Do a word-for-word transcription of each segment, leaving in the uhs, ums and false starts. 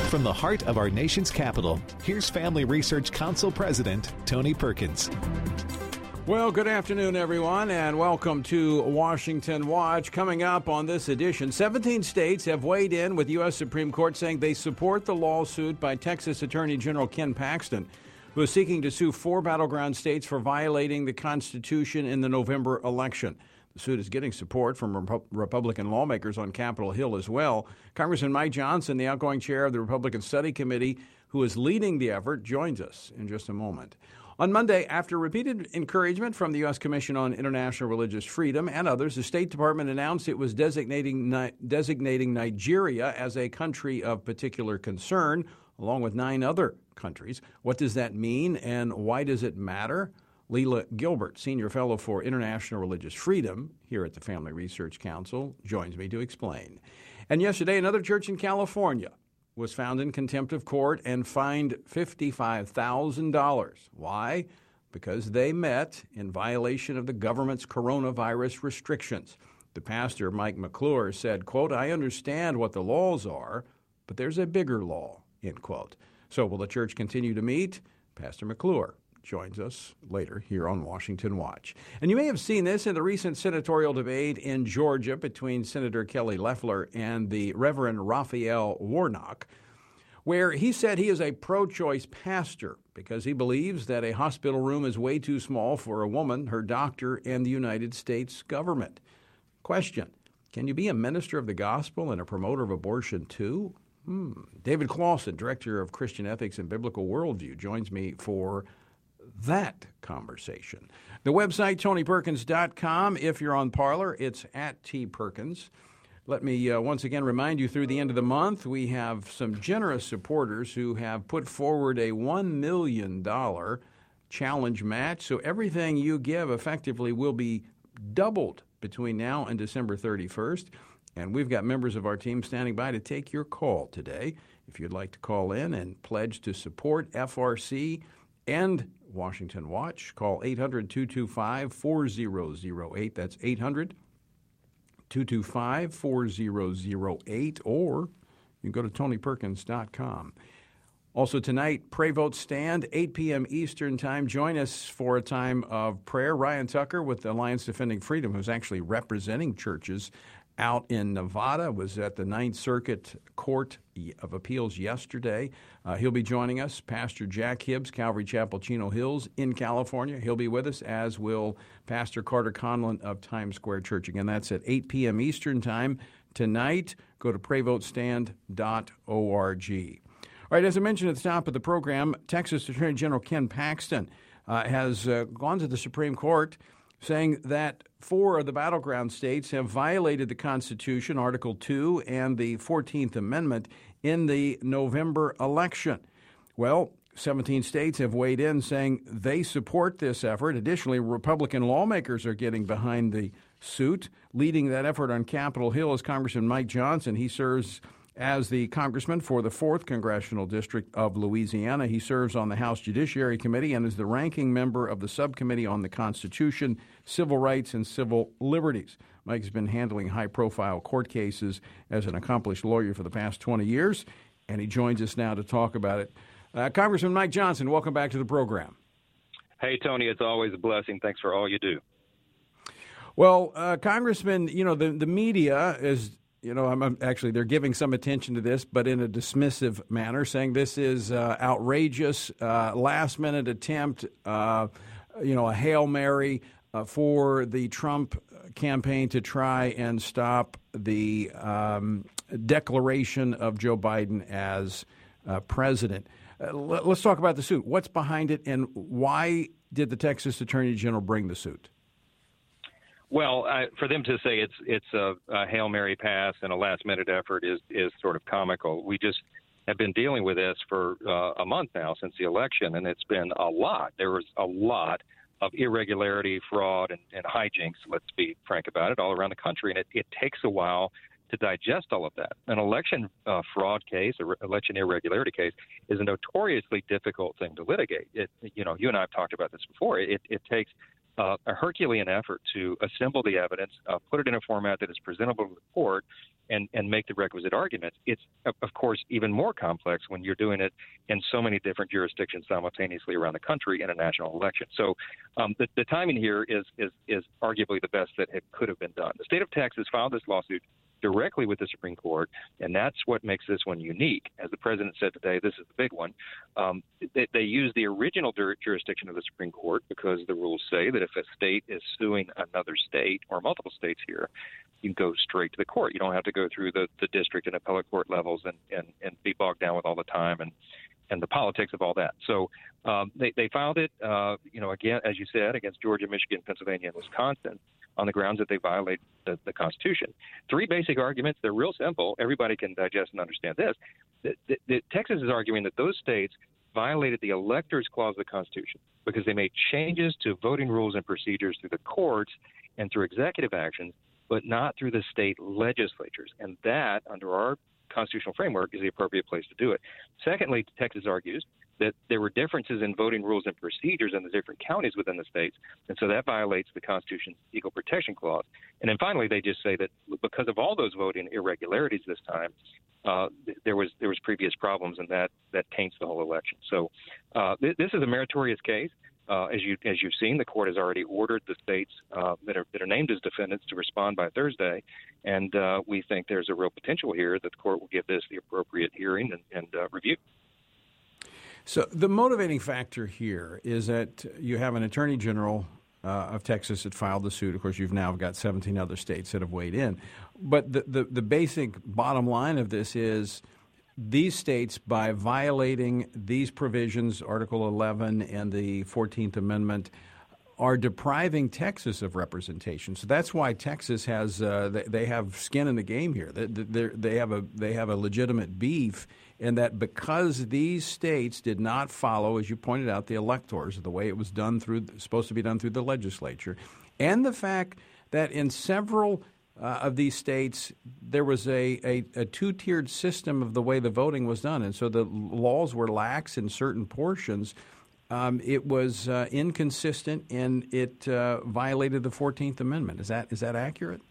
From the heart of our nation's capital, here's Family Research Council President Tony Perkins. Well, good afternoon, everyone, and welcome to Washington Watch. Coming up on this edition, seventeen states have weighed in with U S Supreme Court saying they support the lawsuit by Texas Attorney General Ken Paxton, who is seeking to sue four battleground states for violating the Constitution in the November election. The suit is getting support from Rep- Republican lawmakers on Capitol Hill as well. Congressman Mike Johnson, the outgoing chair of the Republican Study Committee, who is leading the effort, joins us in just a moment. On Monday, after repeated encouragement from the U S Commission on International Religious Freedom and others, the State Department announced it was designating Ni- designating Nigeria as a country of particular concern, along with nine other countries. What does that mean, and why does it matter? Leila Gilbert, Senior Fellow for International Religious Freedom here at the Family Research Council, joins me to explain. And yesterday, another church in California was found in contempt of court and fined fifty-five thousand dollars. Why? Because they met in violation of the government's coronavirus restrictions. The pastor, Mike McClure, said, quote, "I understand what the laws are, but there's a bigger law," end quote. So will the church continue to meet? Pastor McClure joins us later here on Washington Watch. And you may have seen this in the recent senatorial debate in Georgia between Senator Kelly Loeffler and the Reverend Raphael Warnock, where he said he is a pro-choice pastor because he believes that a hospital room is way too small for a woman, her doctor, and the United States government. Question: can you be a minister of the gospel and a promoter of abortion too? Hmm. David Clawson, Director of Christian Ethics and Biblical Worldview, joins me for that conversation. The website, tony perkins dot com. If you're on Parler, it's at T Perkins. Let me uh, once again remind you, through the end of the month, we have some generous supporters who have put forward a one million dollars challenge match. So everything you give effectively will be doubled between now and December thirty-first. And we've got members of our team standing by to take your call today. If you'd like to call in and pledge to support F R C and Washington Watch, call eight hundred, two two five, four zero zero eight. That's eight hundred, two two five, four zero zero eight, or you can go to tony perkins dot com. Also tonight, Pray Vote Stand, eight p.m. Eastern Time. Join us for a time of prayer. Ryan Tucker with the Alliance Defending Freedom, who's actually representing churches out in Nevada, was at the Ninth Circuit Court of Appeals yesterday. Uh, he'll be joining us. Pastor Jack Hibbs, Calvary Chapel, Chino Hills in California. He'll be with us, as will Pastor Carter Conlon of Times Square Church. Again, that's at eight p.m. Eastern Time tonight. Go to pray vote stand dot org. All right, as I mentioned at the top of the program, Texas Attorney General Ken Paxton uh, has uh, gone to the Supreme Court saying that four of the battleground states have violated the Constitution, Article two, and the fourteenth Amendment in the November election. Well, seventeen states have weighed in saying they support this effort. Additionally, Republican lawmakers are getting behind the suit. Leading that effort on Capitol Hill is Congressman Mike Johnson. He serves as the congressman for the fourth Congressional District of Louisiana. He serves on the House Judiciary Committee and is the ranking member of the Subcommittee on the Constitution, Civil Rights, and Civil Liberties. Mike has been handling high-profile court cases as an accomplished lawyer for the past twenty years, and he joins us now to talk about it. Uh, Congressman Mike Johnson, welcome back to the program. Hey, Tony, it's always a blessing. Thanks for all you do. Well, uh, Congressman, you know, the, the media is... You know, I'm, I'm actually, they're giving some attention to this, but in a dismissive manner, saying this is uh, outrageous, uh, last-minute attempt, uh, you know, a Hail Mary uh, for the Trump campaign to try and stop the um, declaration of Joe Biden as uh, president. Uh, let, let's talk about the suit. What's behind it, and why did the Texas Attorney General bring the suit? Well, uh, for them to say it's it's a, a Hail Mary pass and a last-minute effort is, is sort of comical. We just have been dealing with this for uh, a month now since the election, and it's been a lot. There was a lot of irregularity, fraud, and, and hijinks, let's be frank about it, all around the country, and it, it takes a while to digest all of that. An election uh, fraud case, an election irregularity case, is a notoriously difficult thing to litigate. It, you know, you and I have talked about this before. It, it takes uh, a Herculean effort to assemble the evidence, uh, put it in a format that is presentable to the court, and, and make the requisite arguments. It's, of course, even more complex when you're doing it in so many different jurisdictions simultaneously around the country in a national election. So um, the, the timing here is, is, is arguably the best that it could have been done. The state of Texas filed this lawsuit directly with the Supreme Court, and that's what makes this one unique. As the president said today, this is the big one. Um, they, they use the original jur- jurisdiction of the Supreme Court because the rules say that if a state is suing another state or multiple states here, you can go straight to the court. You don't have to go through the, the district and appellate court levels and, and, and be bogged down with all the time and, and the politics of all that. So um, they, they filed it, uh, you know, again, as you said, against Georgia, Michigan, Pennsylvania, and Wisconsin on the grounds that they violate the, the Constitution. Three basic arguments. They're real simple. Everybody can digest and understand this. The, the, the, Texas is arguing that those states violated the Electors Clause of the Constitution because they made changes to voting rules and procedures through the courts and through executive actions, but not through the state legislatures. And that, under our constitutional framework, is the appropriate place to do it. Secondly, Texas argues that there were differences in voting rules and procedures in the different counties within the states, and so that violates the Constitution's Equal Protection Clause. And then finally, they just say that because of all those voting irregularities this time, uh, there was there was previous problems, and that that taints the whole election. So uh, th- this is a meritorious case. Uh, as you as you've seen, the court has already ordered the states uh, that are that are named as defendants to respond by Thursday, and uh, we think there's a real potential here that the court will give this the appropriate hearing and, and uh, review. So the motivating factor here is that you have an attorney general uh, of Texas that filed the suit. Of course, you've now got seventeen other states that have weighed in. But the, the, the basic bottom line of this is these states, by violating these provisions, Article eleven and the fourteenth Amendment, are depriving Texas of representation. So that's why Texas has uh, they, they have skin in the game here. They, they have a they have a legitimate beef in that because these states did not follow, as you pointed out, the electors, the way it was done through supposed to be done through the legislature, and the fact that in several Uh, of these states, there was a, a, a two-tiered system of the way the voting was done. And so the laws were lax in certain portions. Um, it was uh, inconsistent, and it uh, violated the fourteenth Amendment. Is that is that accurate?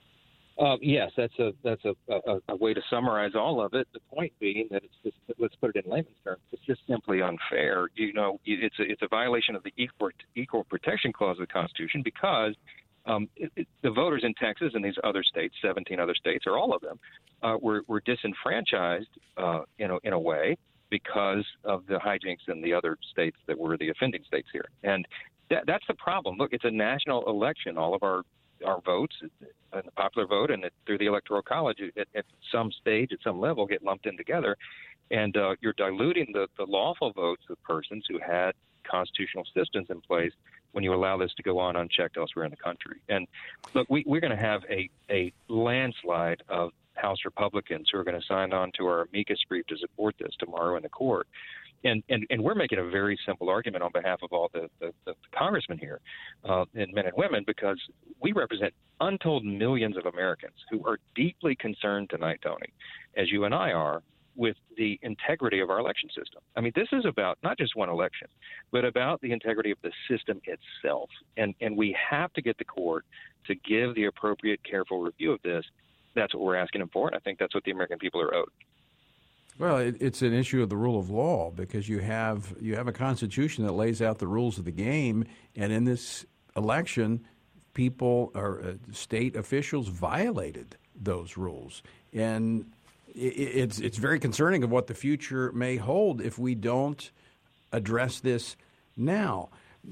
Uh, yes, that's a that's a, a, a way to summarize all of it. The point being that it's just, let's put it in layman's terms, it's just simply unfair. You know, it's a, it's a violation of the Equal, Equal Protection Clause of the Constitution because Um, it, it, the voters in Texas and these other states, seventeen other states, or all of them, uh, were, were disenfranchised uh, in, a, in a way because of the hijinks in the other states that were the offending states here. And that, that's the problem. Look, it's a national election. All of our, our votes, and the popular vote and it, through the Electoral College, at, at some stage, at some level, get lumped in together. And uh, you're diluting the, the lawful votes of persons who had constitutional systems in place when you allow this to go on unchecked elsewhere in the country. And look, we, we're going to have a, a landslide of House Republicans who are going to sign on to our amicus brief to support this tomorrow in the court. And, and, and we're making a very simple argument on behalf of all the, the, the congressmen here uh, and men and women, because we represent untold millions of Americans who are deeply concerned tonight, Tony, as you and I are, with the integrity of our election system. I mean, this is about not just one election, but about the integrity of the system itself. And and we have to get the court to give the appropriate, careful review of this. That's what we're asking them for, and I think that's what the American people are owed. Well, it, it's an issue of the rule of law because you have you have a Constitution that lays out the rules of the game, and in this election, people or uh, state officials violated those rules. And It's it's very concerning of what the future may hold if we don't address this now.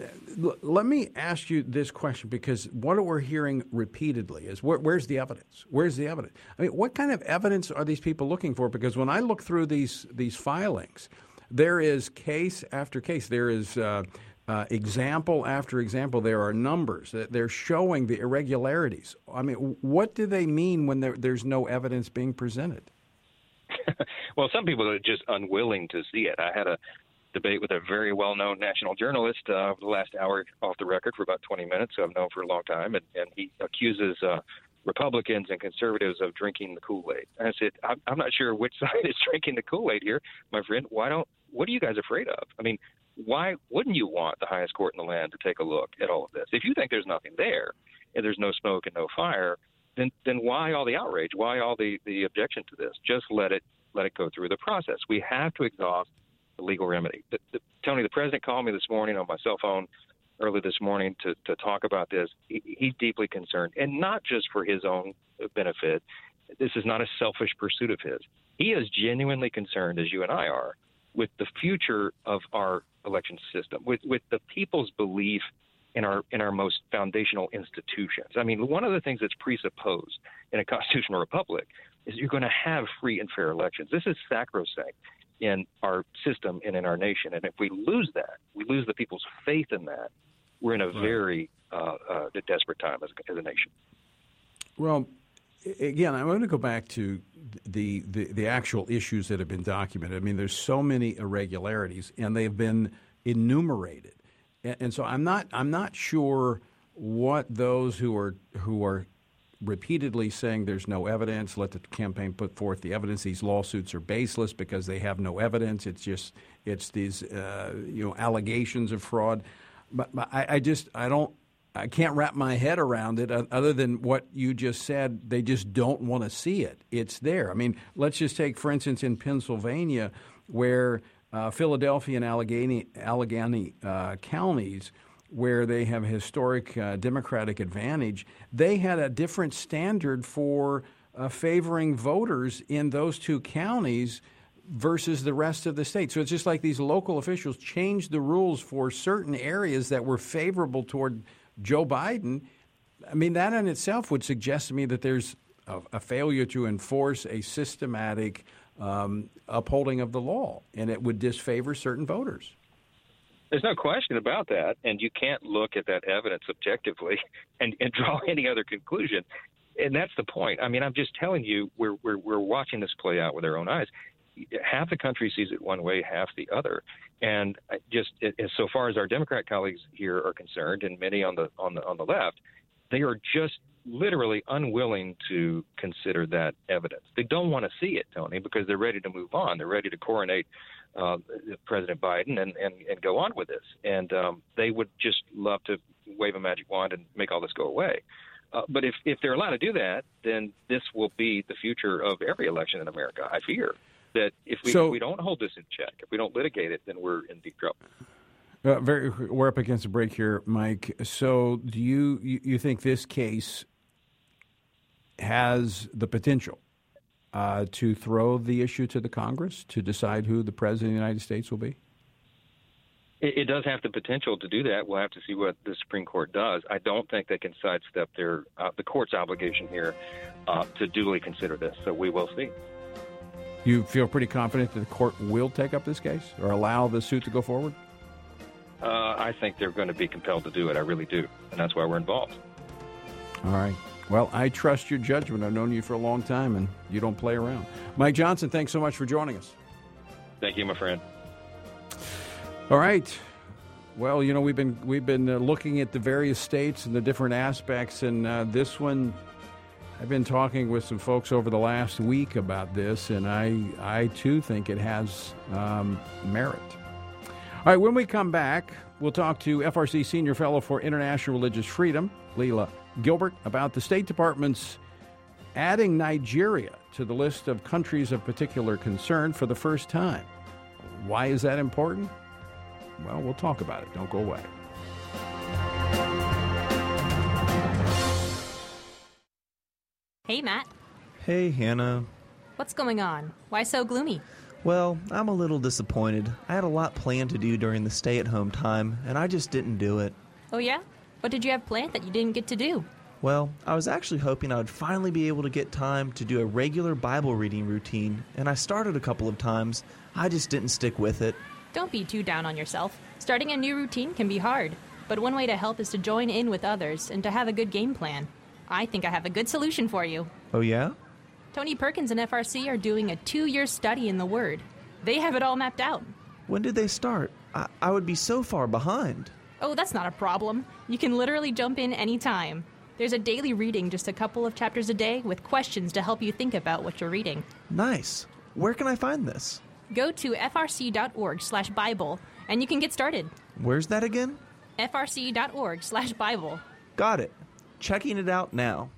Let me ask you this question, because what we're hearing repeatedly is where, where's the evidence? Where's the evidence? I mean, what kind of evidence are these people looking for? Because when I look through these these filings, there is case after case. There is uh, uh, example after example. There are numbers that they're showing the irregularities. I mean, what do they mean when there, there's no evidence being presented? Well, some people are just unwilling to see it. I had a debate with a very well-known national journalist uh, over the last hour off the record for about twenty minutes, who I've known for a long time, and, and he accuses uh, Republicans and conservatives of drinking the Kool-Aid. And I said, I'm, I'm not sure which side is drinking the Kool-Aid here, my friend. Why don't? What are you guys afraid of? I mean, why wouldn't you want the highest court in the land to take a look at all of this? If you think there's nothing there and there's no smoke and no fire, then then why all the outrage? Why all the, the objection to this? Just let it let it go through the process. We have to exhaust the legal remedy. The, the, Tony, the president called me this morning on my cell phone early this morning to, to talk about this. He, he's deeply concerned, and not just for his own benefit. This is not a selfish pursuit of his. He is genuinely concerned, as you and I are, with the future of our election system, with, with the people's belief in our in our most foundational institutions. I mean, one of the things that's presupposed in a constitutional republic is you're going to have free and fair elections. This is sacrosanct in our system and in our nation. And if we lose that, we lose the people's faith in that, we're in a very uh, uh, desperate time as a, as a nation. Well, again, I want to go back to the, the, the actual issues that have been documented. I mean, there's so many irregularities, and they've been enumerated. And, and so I'm not I'm not sure what those who are who are repeatedly saying there's no evidence, let the campaign put forth the evidence, these lawsuits are baseless because they have no evidence. It's just it's these uh, you know allegations of fraud. But, but I, I just I don't. I can't wrap my head around it other than what you just said. They just don't want to see it. It's there. I mean, let's just take, for instance, in Pennsylvania, where uh, Philadelphia and Allegheny, Allegheny uh, counties, where they have a historic uh, Democratic advantage, they had a different standard for uh, favoring voters in those two counties versus the rest of the state. So it's just like these local officials changed the rules for certain areas that were favorable toward Joe Biden. I mean, that in itself would suggest to me that there's a, a failure to enforce a systematic um, upholding of the law, and it would disfavor certain voters. There's no question about that, and you can't look at that evidence objectively and, and draw any other conclusion. And that's the point. I mean, I'm just telling you, we're we're, we're watching this play out with our own eyes. Half the country sees it one way, half the other. And just as so far as our Democrat colleagues here are concerned, and many on the on the on the left, they are just literally unwilling to consider that evidence. They don't want to see it, Tony, because they're ready to move on. They're ready to coronate uh, President Biden and, and, and go on with this. And um, they would just love to wave a magic wand and make all this go away. Uh, but if, if they're allowed to do that, then this will be the future of every election in America, I fear. That if we, so, if we don't hold this in check, if we don't litigate it, then we're in deep trouble. Uh, very, we're up against a break here, Mike. So do you, you, you think this case has the potential uh, to throw the issue to the Congress to decide who the president of the United States will be? It, it does have the potential to do that. We'll have to see what the Supreme Court does. I don't think they can sidestep their uh, the court's obligation here uh, to duly consider this. So we will see. You feel pretty confident that the court will take up this case or allow the suit to go forward? Uh, I think they're going to be compelled to do it. I really do. And that's why we're involved. All right. Well, I trust your judgment. I've known you for a long time, and you don't play around. Mike Johnson, thanks so much for joining us. Thank you, my friend. All right. Well, you know, we've been we've been uh, looking at the various states and the different aspects, and uh, this one, I've been talking with some folks over the last week about this, and I, I too think it has um, merit. All right, when we come back, we'll talk to F R C Senior Fellow for International Religious Freedom, Leila Gilbert, about the State Department's adding Nigeria to the list of countries of particular concern for the first time. Why is that important? Well, we'll talk about it. Don't go away. Hey, Matt. Hey, Hannah. What's going on? Why so gloomy? Well, I'm a little disappointed. I had a lot planned to do during the stay-at-home time, and I just didn't do it. Oh, yeah? What did you have planned that you didn't get to do? Well, I was actually hoping I would finally be able to get time to do a regular Bible reading routine, and I started a couple of times. I just didn't stick with it. Don't be too down on yourself. Starting a new routine can be hard, but one way to help is to join in with others and to have a good game plan. I think I have a good solution for you. Oh, yeah? Tony Perkins and F R C are doing a two-year study in the Word. They have it all mapped out. When did they start? I, I would be so far behind. Oh, that's not a problem. You can literally jump in anytime. There's a daily reading, just a couple of chapters a day, with questions to help you think about what you're reading. Nice. Where can I find this? Go to frc.org slash Bible, and you can get started. Where's that again? frc.org slash Bible. Got it. Checking it out now.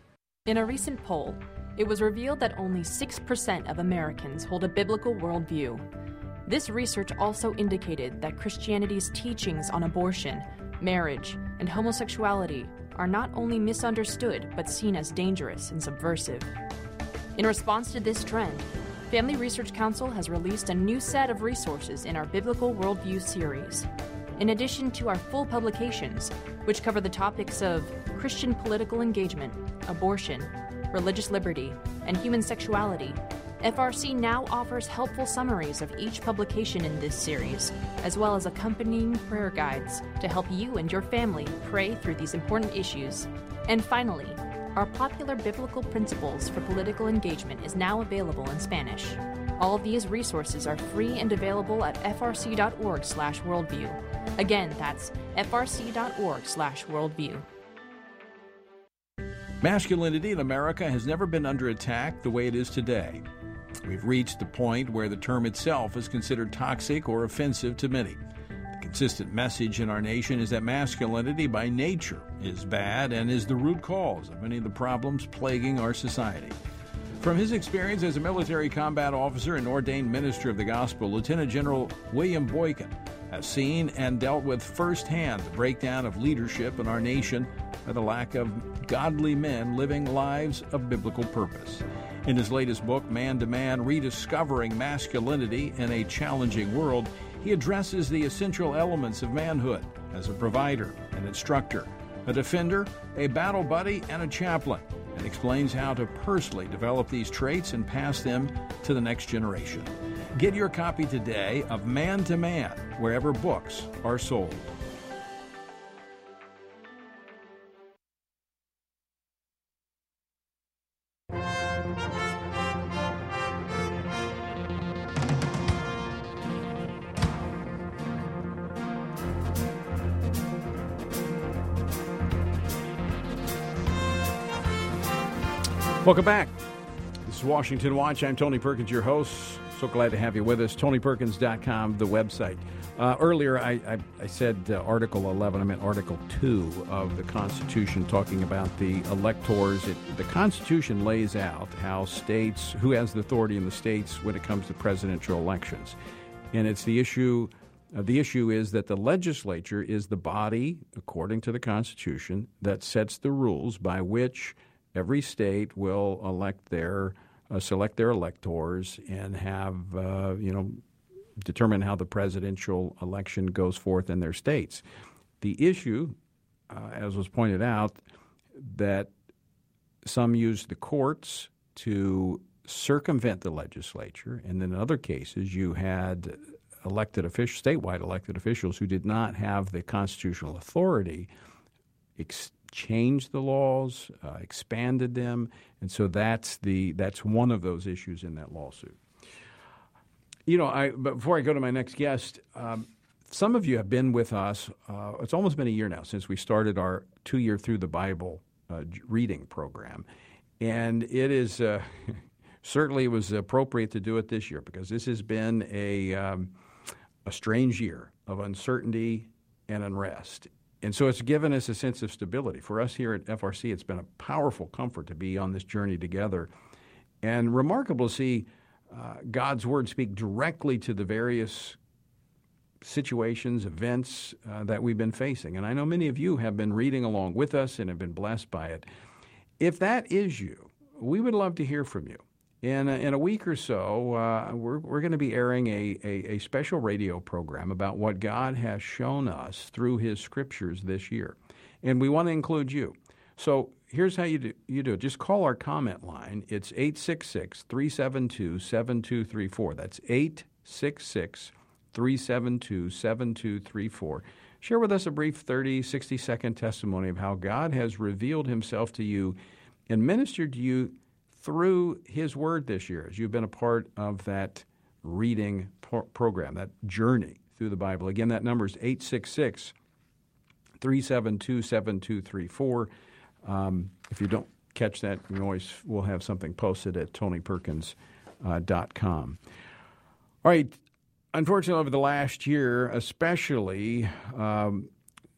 In a recent poll, it was revealed that only six percent of Americans hold a biblical worldview. This research also indicated that Christianity's teachings on abortion, marriage, and homosexuality are not only misunderstood but seen as dangerous and subversive. In response to this trend, Family Research Council has released a new set of resources in our Biblical Worldview series. In addition to our full publications, which cover the topics of Christian political engagement, abortion, religious liberty, and human sexuality, F R C now offers helpful summaries of each publication in this series, as well as accompanying prayer guides to help you and your family pray through these important issues. And finally, our popular biblical principles for political engagement is now available in Spanish. All of these resources are free and available at f r c dot org slash worldview. Again, that's f r c dot org slash worldview. Masculinity in America has never been under attack the way it is today. We've reached the point where the term itself is considered toxic or offensive to many. The consistent message in our nation is that masculinity by nature is bad and is the root cause of many of the problems plaguing our society. From his experience as a military combat officer and ordained minister of the gospel, Lieutenant General William Boykin has seen and dealt with firsthand the breakdown of leadership in our nation by the lack of godly men living lives of biblical purpose. In his latest book, Man to Man, Rediscovering Masculinity in a Challenging World, he addresses the essential elements of manhood as a provider, an instructor, a defender, a battle buddy, and a chaplain, and explains how to personally develop these traits and pass them to the next generation. Get your copy today of Man to Man, wherever books are sold. Welcome back. This is Washington Watch. I'm Tony Perkins, your host. So glad to have you with us. Tony Perkins dot com, the website. Uh, earlier, I, I, I said uh, Article eleven. I meant Article two of the Constitution, talking about the electors. It, the Constitution lays out how states, who has the authority in the states when it comes to presidential elections. And it's the issue, uh, the issue is that the legislature is the body, according to the Constitution, that sets the rules by which every state will elect their, uh, select their electors and have, uh, you know, determine how the presidential election goes forth in their states. The issue, uh, as was pointed out, that some use the courts to circumvent the legislature, and then in other cases you had elected officials, statewide elected officials who did not have the constitutional authority, ex- changed the laws, uh, expanded them, and so that's the that's one of those issues in that lawsuit. You know, I but before I go to my next guest, um, some of you have been with us. Uh, it's almost been a year now since we started our two-year Through the Bible uh, reading program, and it is uh, certainly it was appropriate to do it this year because this has been a um, a strange year of uncertainty and unrest. And so it's given us a sense of stability. For us here at F R C, it's been a powerful comfort to be on this journey together. And remarkable to see uh, God's Word speak directly to the various situations, events uh, that we've been facing. And I know many of you have been reading along with us and have been blessed by it. If that is you, we would love to hear from you. In a, in a week or so, uh, we're, we're going to be airing a, a, a special radio program about what God has shown us through His Scriptures this year. And we want to include you. So here's how you do, you do it. Just call our comment line. It's eight six six, three seven two, seven two three four. That's eight six six, three seven two, seven two three four. Share with us a brief thirty, sixty-second testimony of how God has revealed Himself to you and ministered to you through His Word this year, as you've been a part of that reading pro- program, that journey through the Bible. Again, that number is eight six six, three seven two, seven two three four. Um, if you don't catch that, we always will have something posted at tony perkins dot com. All right. Unfortunately, over the last year, especially, um,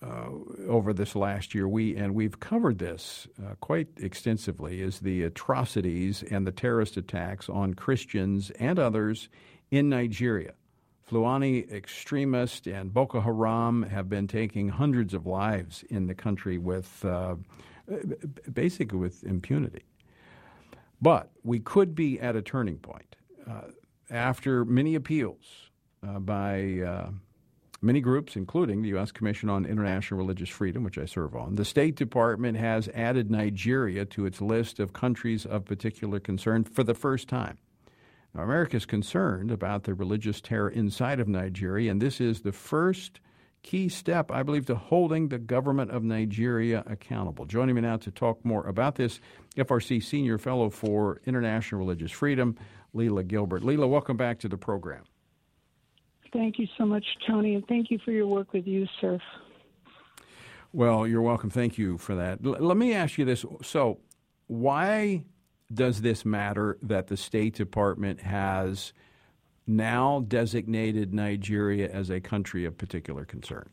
uh, over this last year, we and we've covered this uh, quite extensively, is the atrocities and the terrorist attacks on Christians and others in Nigeria. Fulani extremists and Boko Haram have been taking hundreds of lives in the country with uh, basically with impunity. But we could be at a turning point. Uh, after many appeals uh, by uh, many groups, including the U S Commission on International Religious Freedom, which I serve on, the State Department has added Nigeria to its list of countries of particular concern for the first time. Now, America is concerned about the religious terror inside of Nigeria, and this is the first key step, I believe, to holding the government of Nigeria accountable. Joining me now to talk more about this, F R C Senior Fellow for International Religious Freedom, Leila Gilbert. Leila, welcome back to the program. Thank you so much, Tony, and thank you for your work with YouSurf. Well, you're welcome. Thank you for that. L- let me ask you this. So why does this matter that the State Department has now designated Nigeria as a country of particular concern?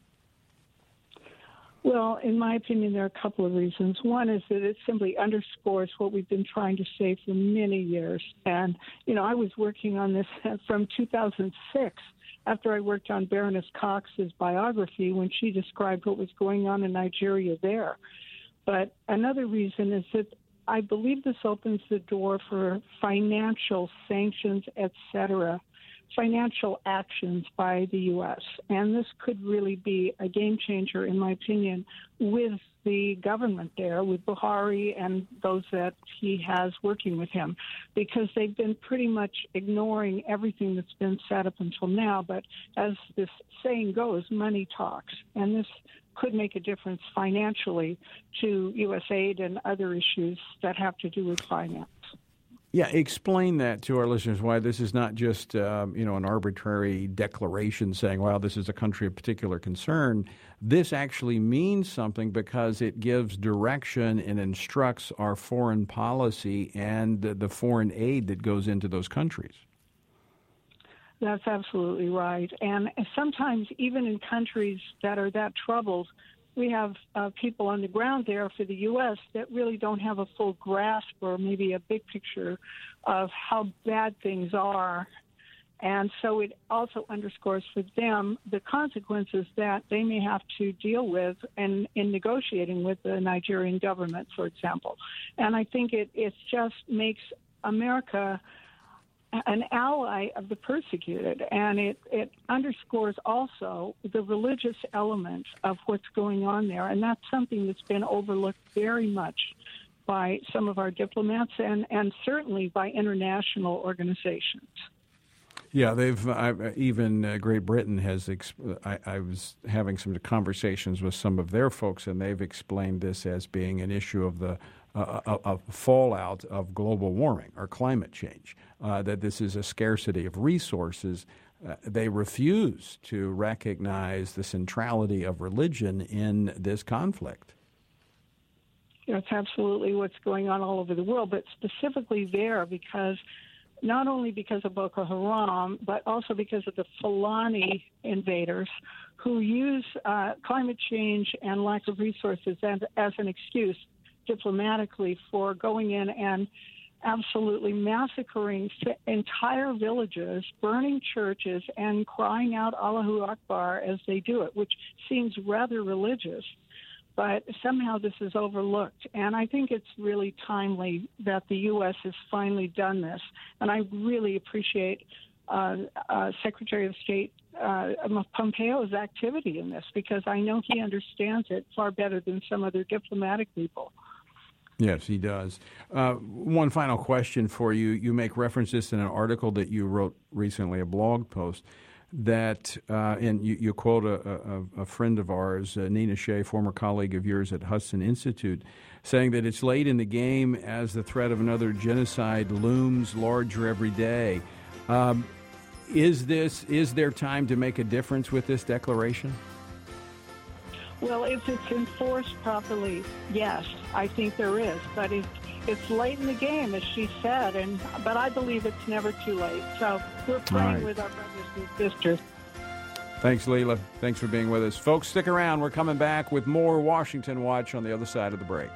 Well, in my opinion, there are a couple of reasons. One is that it simply underscores what we've been trying to say for many years. And, you know, I was working on this from two thousand six after I worked on Baroness Cox's biography when she described what was going on in Nigeria there. But another reason is that I believe this opens the door for financial sanctions, et cetera, financial actions by the U S. And this could really be a game changer, in my opinion, with the government there, with Buhari and those that he has working with him, because they've been pretty much ignoring everything that's been said up until now. But as this saying goes, money talks. And this could make a difference financially to U S aid and other issues that have to do with finance. Yeah, explain that to our listeners, why this is not just um, you know, an arbitrary declaration saying, well, this is a country of particular concern. This actually means something because it gives direction and instructs our foreign policy and the, the foreign aid that goes into those countries. That's absolutely right. And sometimes even in countries that are that troubled, we have uh, people on the ground there for the U S that really don't have a full grasp or maybe a big picture of how bad things are. And so it also underscores for them the consequences that they may have to deal with in, in negotiating with the Nigerian government, for example. And I think it, it just makes America an ally of the persecuted, and it, it underscores also the religious element of what's going on there, and that's something that's been overlooked very much by some of our diplomats and, and certainly by international organizations. Yeah, they've uh, even uh, Great Britain has. Exp- I, I was having some conversations with some of their folks, and they've explained this as being an issue of the uh, a, a fallout of global warming or climate change. Uh, that this is a scarcity of resources. Uh, they refuse to recognize the centrality of religion in this conflict. That's absolutely what's going on all over the world, but specifically there because. Not only because of Boko Haram, but also because of the Fulani invaders who use uh, climate change and lack of resources as, as an excuse diplomatically for going in and absolutely massacring entire villages, burning churches, and crying out Allahu Akbar as they do it, which seems rather religious. But somehow this is overlooked. And I think it's really timely that the U S has finally done this. And I really appreciate uh, uh, Secretary of State uh, Pompeo's activity in this, because I know he understands it far better than some other diplomatic people. Yes, he does. Uh, one final question for you. You make references in an article that you wrote recently, a blog post, that, uh, and you, you quote a, a, a friend of ours, uh, Nina Shea, former colleague of yours at Hudson Institute, saying that it's late in the game as the threat of another genocide looms larger every day. Um, is this, is there time to make a difference with this declaration? Well, if it's enforced properly, yes, I think there is. But it, it's late in the game, as she said, and but I believe it's never too late. So we're praying right with our brothers and sisters. Thanks, Leila. Thanks for being with us. Folks, stick around. We're coming back with more Washington Watch on the other side of the break.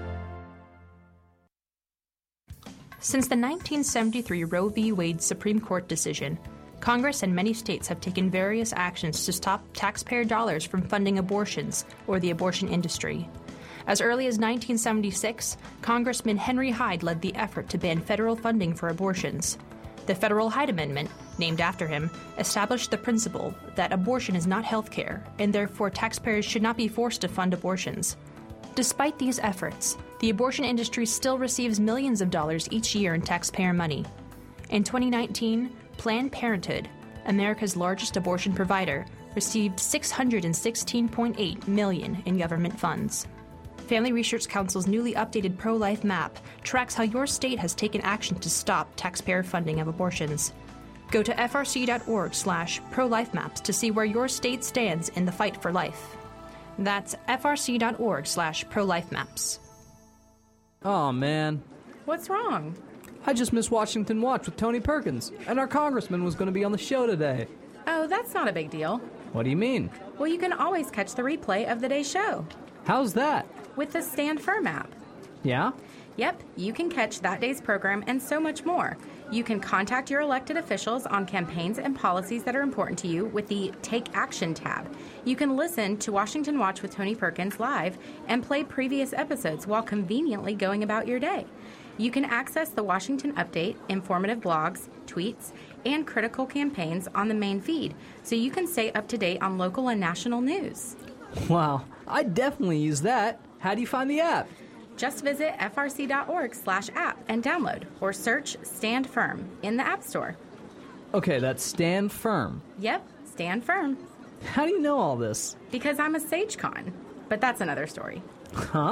Since the nineteen seventy-three Roe v. Wade Supreme Court decision, Congress and many states have taken various actions to stop taxpayer dollars from funding abortions or the abortion industry. As early as nineteen seventy-six, Congressman Henry Hyde led the effort to ban federal funding for abortions. The Federal Hyde Amendment, named after him, established the principle that abortion is not health care, and therefore taxpayers should not be forced to fund abortions. Despite these efforts, the abortion industry still receives millions of dollars each year in taxpayer money. In twenty nineteen, Planned Parenthood, America's largest abortion provider, received six hundred sixteen point eight million dollars in government funds. Family Research Council's newly updated pro-life map tracks how your state has taken action to stop taxpayer funding of abortions. Go to f r c dot org slash pro life maps to see where your state stands in the fight for life. That's f r c dot org slash pro life maps. Oh, man. What's wrong? I just missed Washington Watch with Tony Perkins, and our congressman was going to be on the show today. Oh, that's not a big deal. What do you mean? Well, you can always catch the replay of the day's show. How's that? With the Stand Firm app. Yeah? Yep, you can catch that day's program and so much more. You can contact your elected officials on campaigns and policies that are important to you with the Take Action tab. You can listen to Washington Watch with Tony Perkins live and play previous episodes while conveniently going about your day. You can access the Washington Update, informative blogs, tweets, and critical campaigns on the main feed, so you can stay up to date on local and national news. Wow, I definitely use that. How do you find the app? Just visit f r c dot org slash app and download, or search Stand Firm in the App Store. Okay, that's Stand Firm. Yep, Stand Firm. How do you know all this? Because I'm a SageCon, but that's another story. Huh?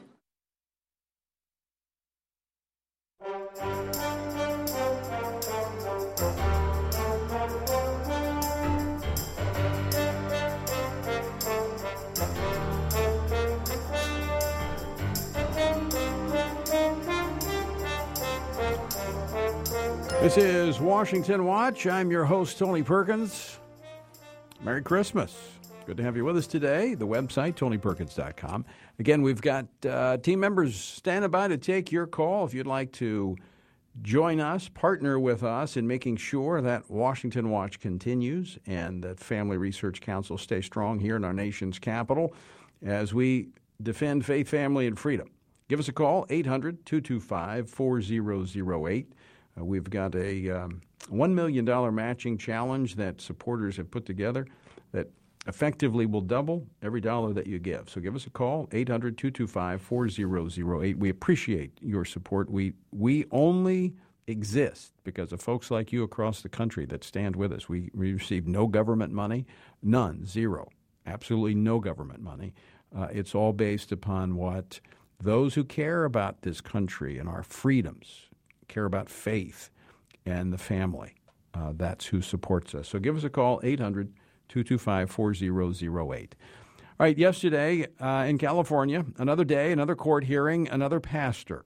This is Washington Watch. I'm your host, Tony Perkins. Merry Christmas. Good to have you with us today. The website, tony perkins dot com. Again, we've got uh, team members standing by to take your call. If you'd like to join us, partner with us in making sure that Washington Watch continues and that Family Research Council stays strong here in our nation's capital as we defend faith, family, and freedom. Give us a call, eight hundred, two two five, four zero zero eight. Uh, we've got a um, one million dollars matching challenge that supporters have put together that effectively will double every dollar that you give. So give us a call, eight hundred, two two five, four zero zero eight. We appreciate your support. We we only exist because of folks like you across the country that stand with us. We, we receive no government money, none, zero, absolutely no government money. Uh, it's all based upon what those who care about this country and our freedoms, care about faith and the family. Uh, that's who supports us. So give us a call, eight hundred, two two five, four zero zero eight. All right, yesterday uh, in California, another day, another court hearing, another pastor.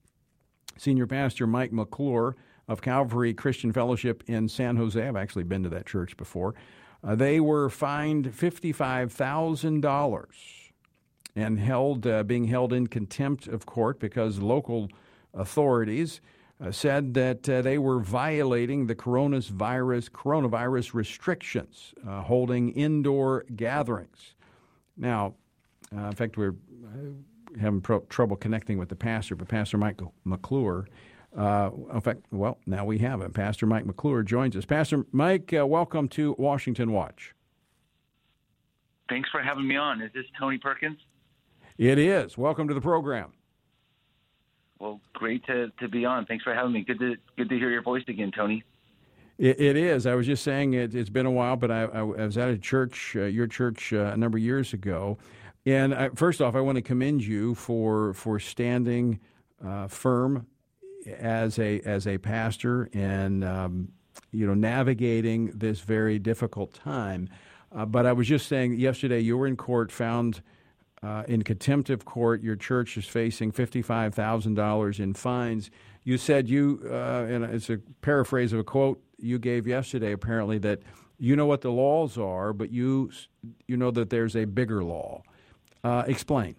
Senior Pastor Mike McClure of Calvary Christian Fellowship in San Jose. I've actually been to that church before. Uh, they were fined fifty-five thousand dollars and held, uh, being held in contempt of court because local authorities Uh, said that uh, they were violating the coronavirus coronavirus restrictions, uh, holding indoor gatherings. Now, uh, in fact, we're uh, having pro- trouble connecting with the pastor, but Pastor Mike McClure, uh, in fact, well, now we have him. Pastor Mike McClure joins us. Pastor Mike, uh, welcome to Washington Watch. Thanks for having me on. Is this Tony Perkins? It is. Welcome to the program. Well, great to, to be on. Thanks for having me. Good to good to hear your voice again, Tony. It, it is. I was just saying it, it's been a while, but I, I, I was at a church, uh, your church, uh, a number of years ago. And I, first off, I want to commend you for for standing uh, firm as a as a pastor and um, you know navigating this very difficult time. Uh, but I was just saying yesterday you were in court, found. Uh, in contempt of court, your church is facing fifty-five thousand dollars in fines. You said you, uh, and it's a paraphrase of a quote you gave yesterday, apparently, that You know what the laws are, but you you know that there's a bigger law. Uh, explain.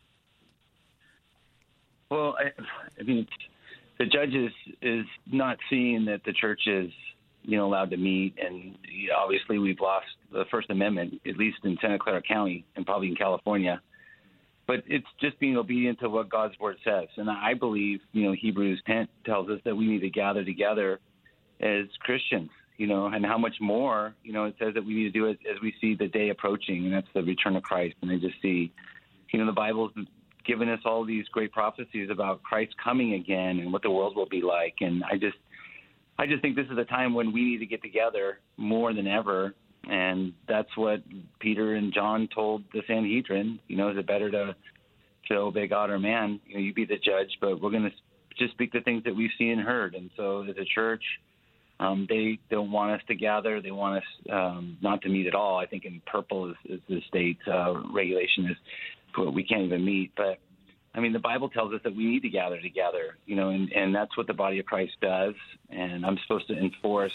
Well, I, I mean, the judge is, is not seeing that the church is, you know, allowed to meet, and obviously we've lost the First Amendment, at least in Santa Clara County and probably in California. But it's just being obedient to what God's word says. And I believe, you know, Hebrews ten tells us that we need to gather together as Christians, you know, and how much more, you know, it says that we need to do it as we see the day approaching, and that's the return of Christ. And I just see, you know, the Bible's given us all these great prophecies about Christ coming again and what the world will be like. And I just, I just think this is a time when we need to get together more than ever. And that's what Peter and John told the Sanhedrin. You know, is it better to, to obey God or man? You know, you be the judge, but we're going to just speak the things that we've seen and heard. And so as a church, um, they don't want us to gather. They want us um, not to meet at all. I think in purple is, is the state uh, regulation is we can't even meet. But, I mean, the Bible tells us that we need to gather together, you know, and, and that's what the body of Christ does. And I'm supposed to enforce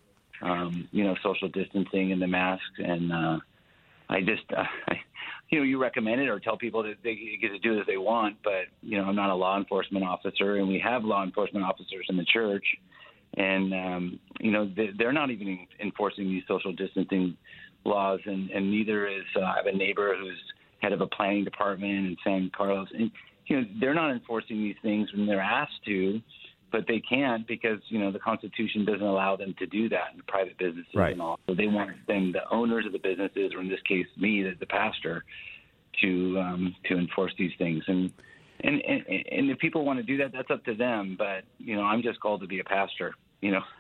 Um, you know, social distancing and the masks. And uh, I just, uh, you know, you recommend it or tell people that they get to do as they want. But, you know, I'm not a law enforcement officer, and we have law enforcement officers in the church. And, um, you know, they're not even enforcing these social distancing laws. And, and neither is, uh, I have a neighbor who's head of a planning department in San Carlos. And, you know, they're not enforcing these things when they're asked to. But they can't because, you know, the Constitution doesn't allow them to do that in private businesses right. and all. So they want them, the owners of the businesses, or in this case, me, the, the pastor, to um, to enforce these things. And, and and and if people want to do that, that's up to them. But, you know, I'm just called to be a pastor, you know.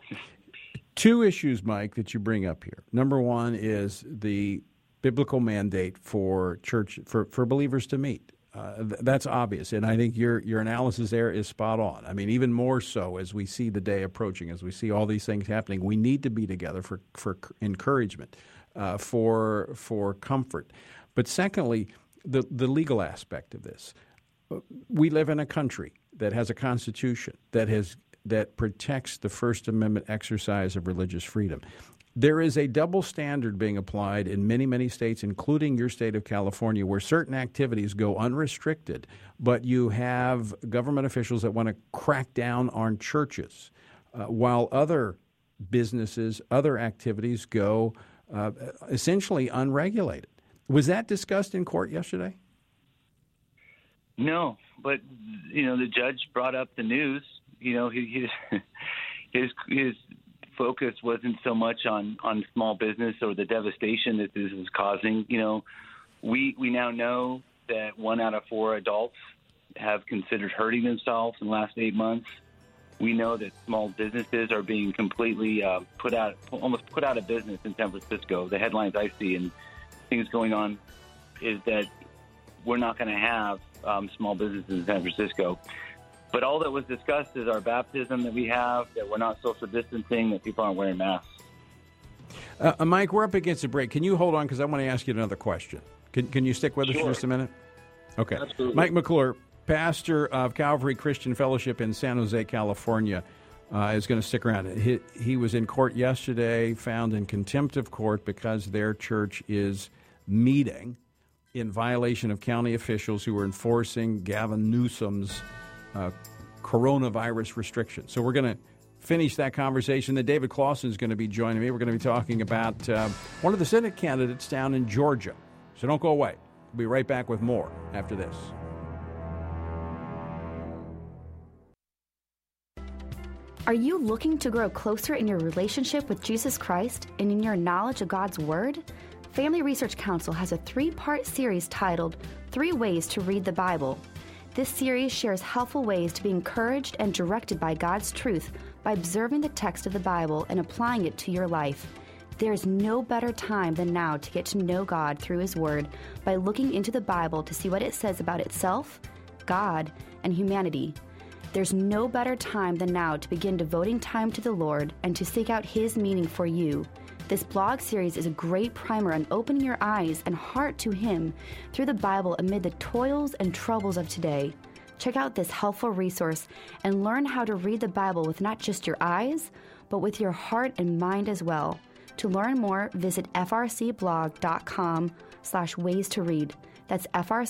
Two issues, Mike, that you bring up here. Number one is the biblical mandate for church, for, for believers to meet. Uh, th- that's obvious, and I think your your analysis there is spot on. I mean, even more so as we see the day approaching, as we see all these things happening, we need to be together for for encouragement, uh, for for comfort. But secondly, the the legal aspect of this. We live in a country that has a constitution that has that protects the First Amendment exercise of religious freedom. There is a double standard being applied in many, many states, including your state of California, where certain activities go unrestricted, but you have government officials that want to crack down on churches, uh, while other businesses, other activities go uh, essentially unregulated. Was that discussed in court yesterday? No, but, you know, the judge brought up the news. You know, he, his his his focus wasn't so much on, on small business or the devastation that this is causing. You know, we we now know that one out of four adults have considered hurting themselves in the last eight months. We know that small businesses are being completely uh, put out, almost put out of business in San Francisco. The headlines I see and things going on is that we're not going to have um, small businesses in San Francisco. But all that was discussed is our baptism that we have, that we're not social distancing, that people aren't wearing masks. Uh, Mike, we're up against a break. Can you hold on, because I want to ask you another question. Can Can you stick with us Sure. for just a minute? Okay. Absolutely. Mike McClure, pastor of Calvary Christian Fellowship in San Jose, California, uh, is going to stick around. He, he was in court yesterday, found in contempt of court because their church is meeting in violation of county officials who are enforcing Gavin Newsom's Uh, coronavirus restrictions. So we're going to finish that conversation. Then David Clausen is going to be joining me. We're going to be talking about uh, one of the Senate candidates down in Georgia. So don't go away. We'll be right back with more after this. Are you looking to grow closer in your relationship with Jesus Christ and in your knowledge of God's Word? Family Research Council has a three-part series titled Three Ways to Read the Bible. This series shares helpful ways to be encouraged and directed by God's truth by observing the text of the Bible and applying it to your life. There is no better time than now to get to know God through His Word by looking into the Bible to see what it says about itself, God, and humanity. There's no better time than now to begin devoting time to the Lord and to seek out His meaning for you. This blog series is a great primer on opening your eyes and heart to Him through the Bible amid the toils and troubles of today. Check out this helpful resource and learn how to read the Bible with not just your eyes, but with your heart and mind as well. To learn more, visit frcblog.com slash ways to read. That's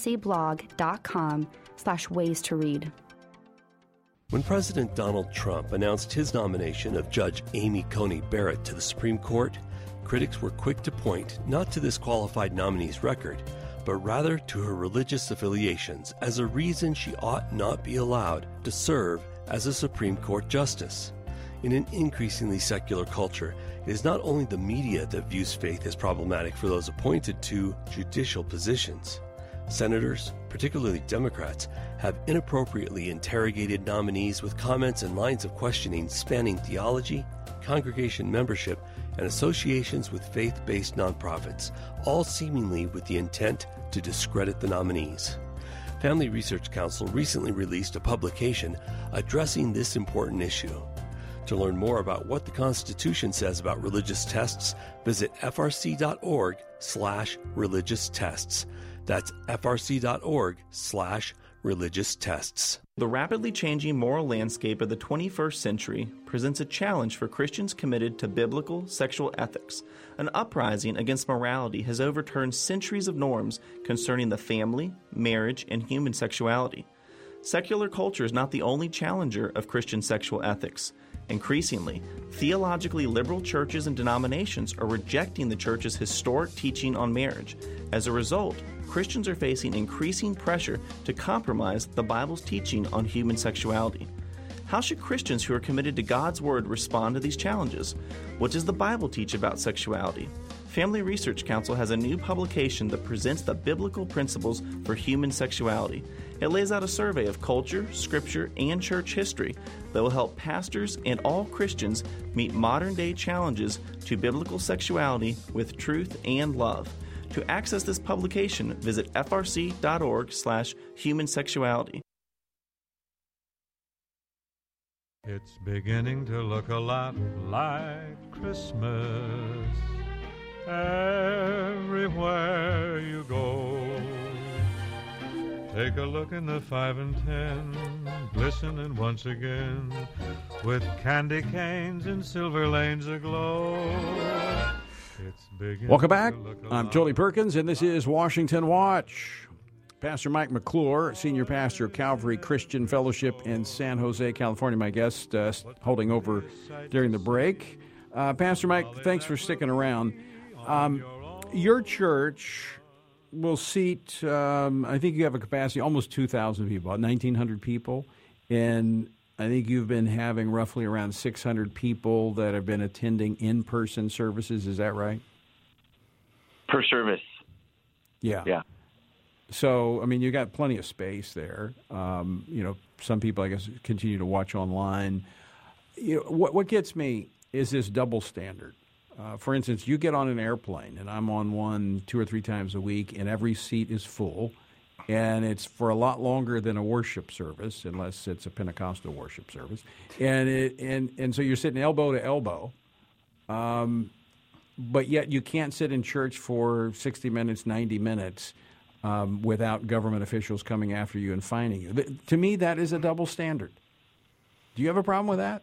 frcblog.com slash ways to read. When President Donald Trump announced his nomination of Judge Amy Coney Barrett to the Supreme Court, critics were quick to point not to this qualified nominee's record, but rather to her religious affiliations as a reason she ought not be allowed to serve as a Supreme Court justice. In an increasingly secular culture, it is not only the media that views faith as problematic for those appointed to judicial positions. Senators, particularly Democrats, have inappropriately interrogated nominees with comments and lines of questioning spanning theology, congregation membership, and associations with faith-based nonprofits, all seemingly with the intent to discredit the nominees. Family Research Council recently released a publication addressing this important issue. To learn more about what the Constitution says about religious tests, visit frc.org slash religious tests. That's frc.org slash religious tests. The rapidly changing moral landscape of the twenty-first century presents a challenge for Christians committed to biblical sexual ethics. An uprising against morality has overturned centuries of norms concerning the family, marriage, and human sexuality. Secular culture is not the only challenger of Christian sexual ethics. Increasingly, theologically liberal churches and denominations are rejecting the church's historic teaching on marriage. As a result, Christians are facing increasing pressure to compromise the Bible's teaching on human sexuality. How should Christians who are committed to God's Word respond to these challenges? What does the Bible teach about sexuality? Family Research Council has a new publication that presents the biblical principles for human sexuality. It lays out a survey of culture, scripture, and church history that will help pastors and all Christians meet modern-day challenges to biblical sexuality with truth and love. To access this publication, visit frc.org slash human sexuality. It's beginning to look a lot like Christmas everywhere you go. Take a look in the five and ten, glistening once again, with candy canes and silver lanes aglow. It's beginning Welcome back. to look a I'm lot Tony Perkins, and this is Washington Watch. Pastor Mike McClure, Senior Pastor of Calvary Christian Fellowship in San Jose, California, my guest, uh, holding over during the break. Uh, Pastor Mike, thanks for sticking around. Um, your church will seat, um, I think you have a capacity, almost two thousand people, about nineteen hundred people, and I think you've been having roughly around six hundred people that have been attending in-person services. Is that right? Per service. Yeah. Yeah. So, I mean, you got plenty of space there. Um, you know, some people, I guess, continue to watch online. You know, what what gets me is this double standard. Uh, for instance, you get on an airplane, and I'm on one two or three times a week, and every seat is full, and it's for a lot longer than a worship service, unless it's a Pentecostal worship service. And it and and so you're sitting elbow to elbow. Um, but yet you can't sit in church for sixty minutes, ninety minutes. Um, without government officials coming after you and fining you. Th- to me, that is a double standard. Do you have a problem with that?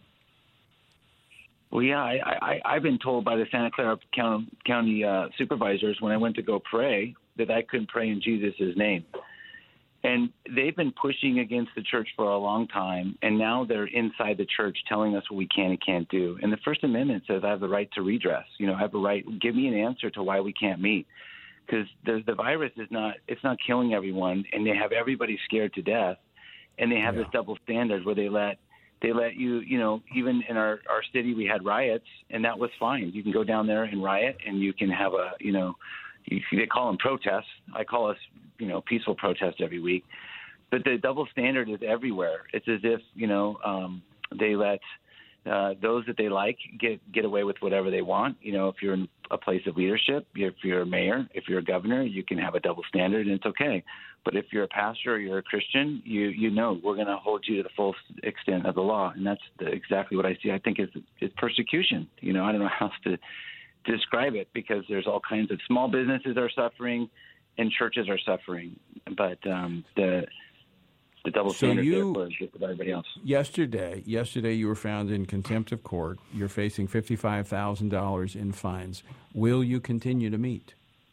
Well, yeah, I, I, I've been told by the Santa Clara County, County uh, supervisors when I went to go pray that I couldn't pray in Jesus' name. And they've been pushing against the church for a long time, and now they're inside the church telling us what we can and can't do. And the First Amendment says I have the right to redress. You know, I have a right. Give me an answer to why we can't meet. Because the, the virus is not, it's not killing everyone, and they have everybody scared to death, and they have yeah. this double standard where they let, they let you, you know, even in our, our city we had riots, and that was fine. You can go down there and riot, and you can have a, you know, you, they call them protests. I call us, you know, peaceful protest every week. But the double standard is everywhere. It's as if, you know, um, they let uh, those that they like get get away with whatever they want. You know, if you're in a place of leadership, if you're a mayor, if you're a governor, you can have a double standard, and it's okay. But if you're a pastor or you're a Christian, you you know we're going to hold you to the full extent of the law, and that's the, exactly what I see. I think is is persecution. You know, I don't know how else to describe it, because there's all kinds of small businesses are suffering, and churches are suffering. But um, the the double so standard you, there for just about everybody else. Yesterday, yesterday you were found in contempt of court. You're facing fifty-five thousand dollars in fines. Will you continue to meet?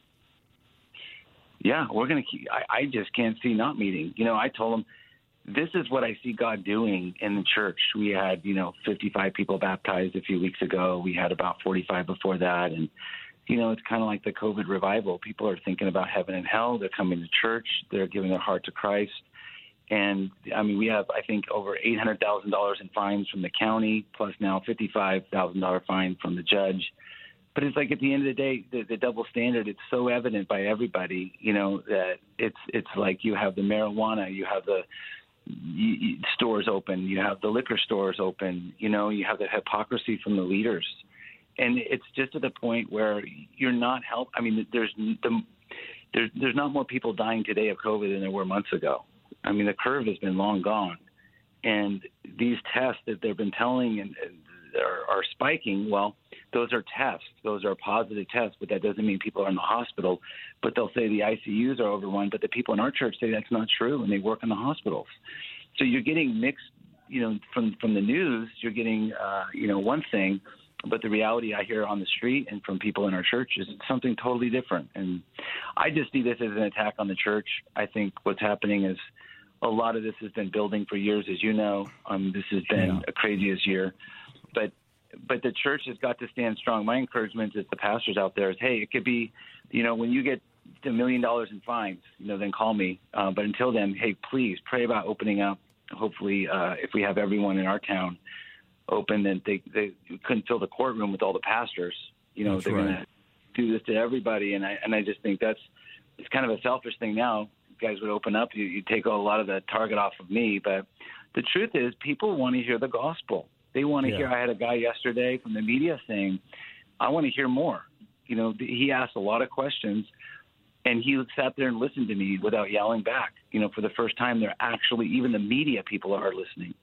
Yeah, we're going to keep. I, I just can't see not meeting. You know, I told them, this is what I see God doing in the church. We had, you know, fifty-five people baptized a few weeks ago. We had about forty-five before that. And, you know, it's kind of like the COVID revival. People are thinking about heaven and hell. They're coming to church. They're giving their heart to Christ. And, I mean, we have, I think, over eight hundred thousand dollars in fines from the county, plus now fifty-five thousand dollars fine from the judge. But it's like at the end of the day, the, the double standard, it's so evident by everybody, you know, that it's it's like you have the marijuana, you have the you, you, stores open, you have the liquor stores open, you know, you have the hypocrisy from the leaders. And it's just to the point where you're not help. I mean, there's the, there's there's not more people dying today of COVID than there were months ago. I mean, the curve has been long gone. And these tests that they've been telling and, and are, are spiking, well, those are tests. Those are positive tests, but that doesn't mean people are in the hospital. But they'll say the I C Us are overrun, but the people in our church say that's not true, and they work in the hospitals. So you're getting mixed, you know, from, from the news, you're getting, uh, you know, one thing, but the reality I hear on the street and from people in our church is something totally different. And I just see this as an attack on the church. I think what's happening is a lot of this has been building for years, as you know. Um, this has been yeah. a craziest year. But but the church has got to stand strong. My encouragement is the pastors out there is, hey, it could be, you know, when you get a million dollars in fines, you know, then call me. Uh, but until then, hey, please pray about opening up. Hopefully, uh, if we have everyone in our town open, then they, they couldn't fill the courtroom with all the pastors. You know, that's they're right. going to do this to everybody. And I and I just think that's it's kind of a selfish thing now. You guys would open up, you, you take a lot of the target off of me. But the truth is people want to hear the gospel. They want to yeah. hear. I had a guy yesterday from the media saying, I want to hear more. You know, he asked a lot of questions, and he sat there and listened to me without yelling back. You know, for the first time, they're actually, even the media people are listening.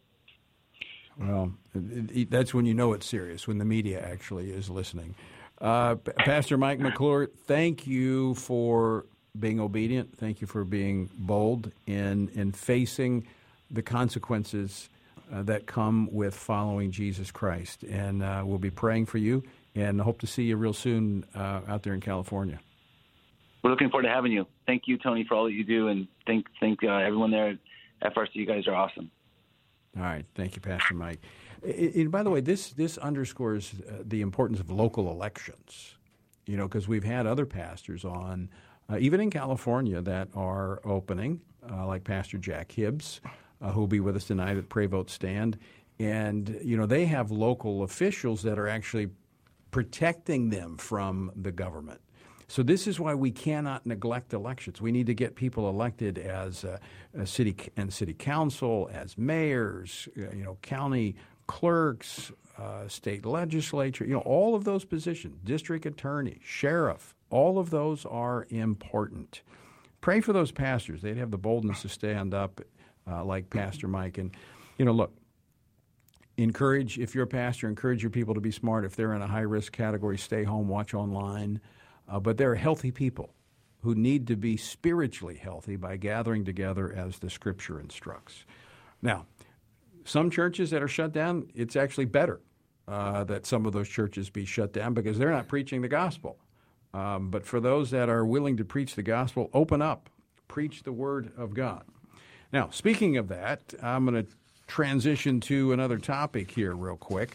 Well, it, it, that's when you know it's serious, when the media actually is listening. Uh, Pastor Mike McClure, thank you for being obedient. Thank you for being bold in, in facing the consequences Uh, that come with following Jesus Christ. And uh, we'll be praying for you and hope to see you real soon uh, out there in California. We're looking forward to having you. Thank you, Tony, for all that you do, and thank thank uh, everyone there at F R C. You guys are awesome. All right. Thank you, Pastor Mike. And, and by the way, this, this underscores uh, the importance of local elections, you know, because we've had other pastors on, uh, even in California, that are opening, uh, like Pastor Jack Hibbs, Uh, who will be with us tonight at Pray Vote Stand. And, you know, they have local officials that are actually protecting them from the government. So this is why we cannot neglect elections. We need to get people elected as uh, a city and city council, as mayors, you know, county clerks, uh, state legislature, you know, all of those positions, district attorney, sheriff, all of those are important. Pray for those pastors. They'd have the boldness to stand up Uh, like Pastor Mike. And, you know, look, encourage, if you're a pastor, encourage your people to be smart. If they're in a high-risk category, stay home, watch online. Uh, but there are healthy people who need to be spiritually healthy by gathering together as the Scripture instructs. Now, some churches that are shut down, it's actually better uh, that some of those churches be shut down because they're not preaching the gospel. Um, but for those that are willing to preach the gospel, open up, preach the word of God. Now, speaking of that, I'm going to transition to another topic here real quick.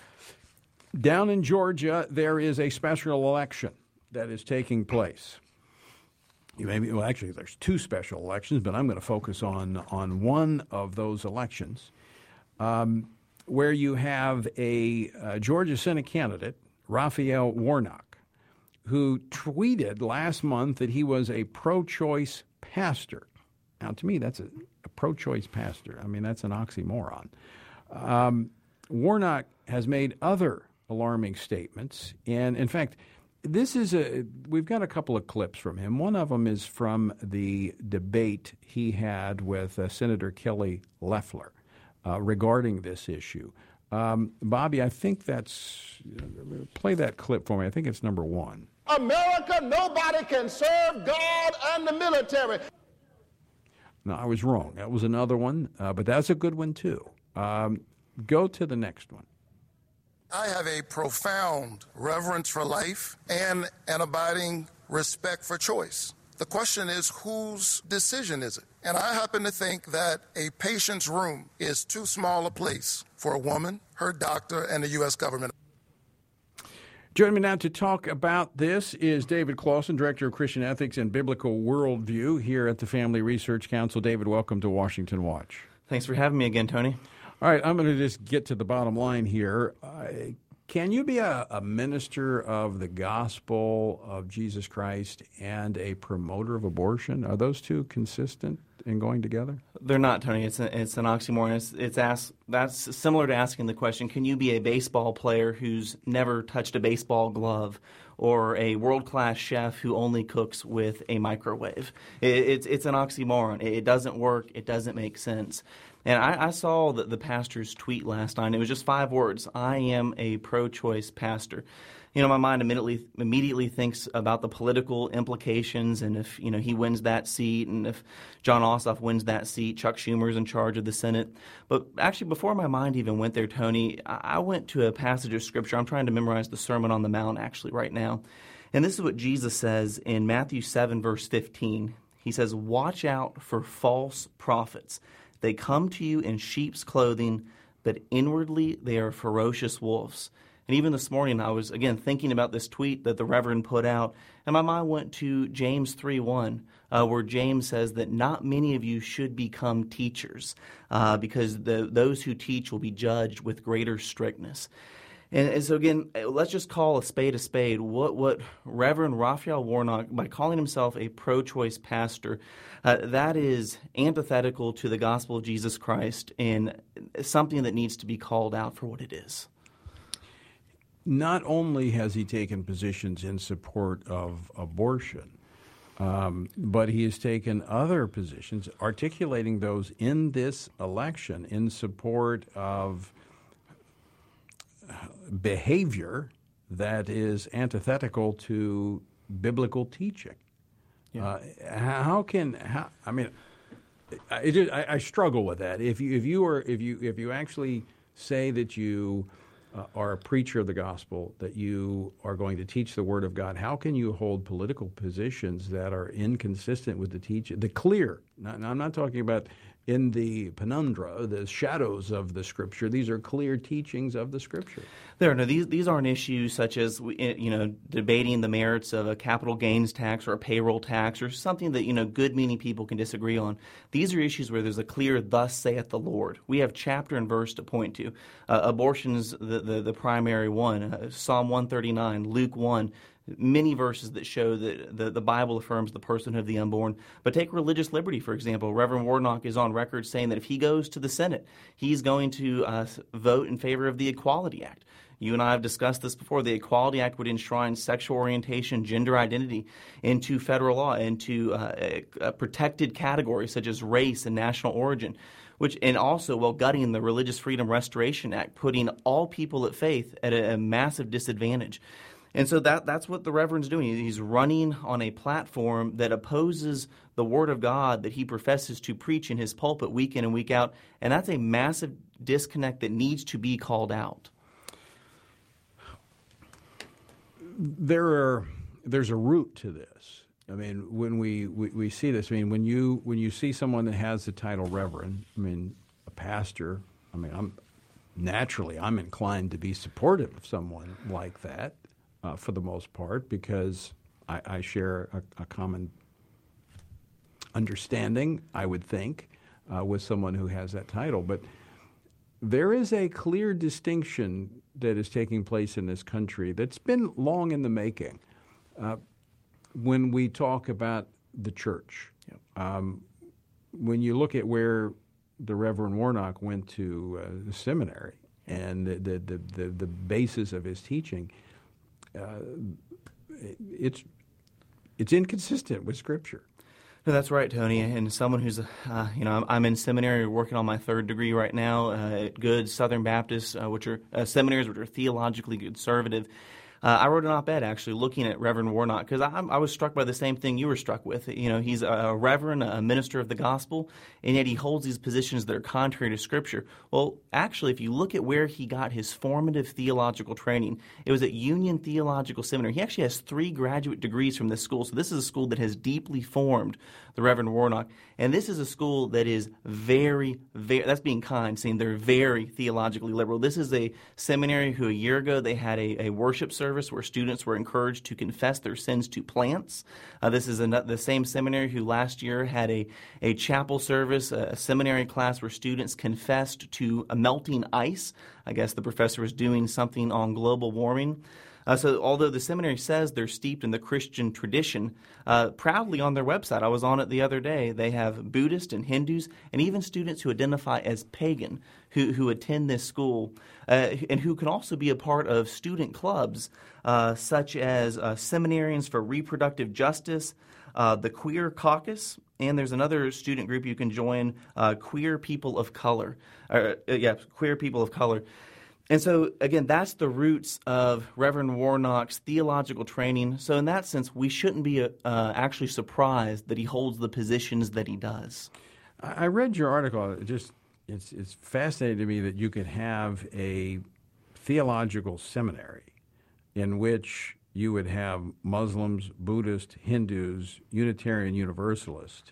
Down in Georgia, there is a special election that is taking place. You may be, well, actually, there's two special elections, but I'm going to focus on, on one of those elections um, where you have a, a Georgia Senate candidate, Raphael Warnock, who tweeted last month that he was a pro-choice pastor. Now, to me, that's a, a pro-choice pastor. I mean, that's an oxymoron. Um, Warnock has made other alarming statements. And, in fact, this is a – we've got a couple of clips from him. One of them is from the debate he had with uh, Senator Kelly Loeffler uh, regarding this issue. Um, Bobby, I think that's – play that clip for me. I think it's number one. America, nobody can serve God and the military. No, I was wrong. That was another one, uh, but that's a good one, too. Um, go to the next one. I have a profound reverence for life and an abiding respect for choice. The question is, whose decision is it? And I happen to think that a patient's room is too small a place for a woman, her doctor, and the U S government. Joining me now to talk about this is David Clausen, Director of Christian Ethics and Biblical Worldview here at the Family Research Council. David, welcome to Washington Watch. Thanks for having me again, Tony. All right, I'm going to just get to the bottom line here. Uh, can you be a, a minister of the gospel of Jesus Christ and a promoter of abortion? Are those two consistent in going together? They're not, Tony. It's a, it's an oxymoron. It's, it's asked, that's similar to asking the question, can you be a baseball player who's never touched a baseball glove, or a world-class chef who only cooks with a microwave? It, it's, it's an oxymoron. It, it doesn't work. It doesn't make sense. And I, I saw the, the pastor's tweet last night. It was just five words: I am a pro-choice pastor. You know, my mind immediately immediately thinks about the political implications, and if, you know, he wins that seat, and if John Ossoff wins that seat, Chuck Schumer's in charge of the Senate. But actually, before my mind even went there, Tony, I went to a passage of Scripture. I'm trying to memorize the Sermon on the Mount actually right now. And this is what Jesus says in Matthew seven, verse fifteen. He says, "Watch out for false prophets. They come to you in sheep's clothing, but inwardly they are ferocious wolves." And even this morning, I was, again, thinking about this tweet that the Reverend put out, and my mind went to James three one, uh, where James says that not many of you should become teachers, uh, because the, those who teach will be judged with greater strictness. And, and so, again, let's just call a spade a spade. What what Reverend Raphael Warnock, by calling himself a pro-choice pastor, uh, that is antithetical to the gospel of Jesus Christ, and something that needs to be called out for what it is. Not only has he taken positions in support of abortion, um, but he has taken other positions, articulating those in this election in support of behavior that is antithetical to biblical teaching. Yeah. Uh, how can how, I mean, I, just, I, I struggle with that. If you if you are if you if you actually say that you uh, are a preacher of the gospel, that you are going to teach the Word of God, how can you hold political positions that are inconsistent with the teaching, the clear? Now, now I'm not talking about in the penumbra, the shadows of the Scripture. These are clear teachings of the Scripture. There, no, these these aren't issues such as, you know, debating the merits of a capital gains tax or a payroll tax or something that, you know, good-meaning people can disagree on. These are issues where there's a clear "Thus saith the Lord." We have chapter and verse to point to. Uh, abortion's the, the the primary one. Uh, Psalm one thirty-nine, Luke one. Many verses that show that the, the Bible affirms the personhood of the unborn. But take religious liberty, for example. Reverend Warnock is on record saying that if he goes to the Senate, he's going to uh, vote in favor of the Equality Act. You and I have discussed this before. The Equality Act would enshrine sexual orientation, gender identity into federal law, into uh, a, a protected categories such as race and national origin, which, and also, while gutting the Religious Freedom Restoration Act, putting all people of faith at a, a massive disadvantage. And so that that's what the Reverend's doing. He's running on a platform that opposes the Word of God that he professes to preach in his pulpit week in and week out, and that's a massive disconnect that needs to be called out. There are there's a root to this. I mean, when we, we, we see this, I mean, when you when you see someone that has the title Reverend, I mean, a pastor, I mean, I'm naturally I'm inclined to be supportive of someone like that. Uh, for the most part, because I, I share a, a common understanding, I would think, uh, with someone who has that title. But there is a clear distinction that is taking place in this country that's been long in the making. Uh, when we talk about the church, yep. um, when you look at where the Reverend Warnock went to uh, the seminary and the, the, the, the, the basis of his teaching, Uh, it's it's inconsistent with Scripture. No, that's right, Tony. And someone who's, uh, you know, I'm, I'm in seminary working on my third degree right now uh, at good Southern Baptist, uh, which are uh, seminaries which are theologically conservative. Uh, I wrote an op-ed actually looking at Reverend Warnock because I, I was struck by the same thing you were struck with. You know, he's a, a reverend, a minister of the gospel, and yet he holds these positions that are contrary to Scripture. Well, actually, if you look at where he got his formative theological training, it was at Union Theological Seminary. He actually has three graduate degrees from this school, so this is a school that has deeply formed the Reverend Warnock. And this is a school that is very, very, that's being kind, saying they're very theologically liberal. This is a seminary who a year ago they had a, a worship service where students were encouraged to confess their sins to plants. Uh, this is a, the same seminary who last year had a, a chapel service, a, a seminary class where students confessed to a melting ice. I guess the professor was doing something on global warming. Uh, so although the seminary says they're steeped in the Christian tradition, uh, proudly on their website, I was on it the other day, they have Buddhists and Hindus and even students who identify as pagan who, who attend this school uh, and who can also be a part of student clubs uh, such as uh, Seminarians for Reproductive Justice, uh, the Queer Caucus, and there's another student group you can join, uh, Queer People of Color. Uh, yeah, Queer People of Color. And so, again, that's the roots of Reverend Warnock's theological training. So in that sense, we shouldn't be uh, actually surprised that he holds the positions that he does. I read your article. It just it's it's fascinating to me that you could have a theological seminary in which you would have Muslims, Buddhists, Hindus, Unitarian Universalists,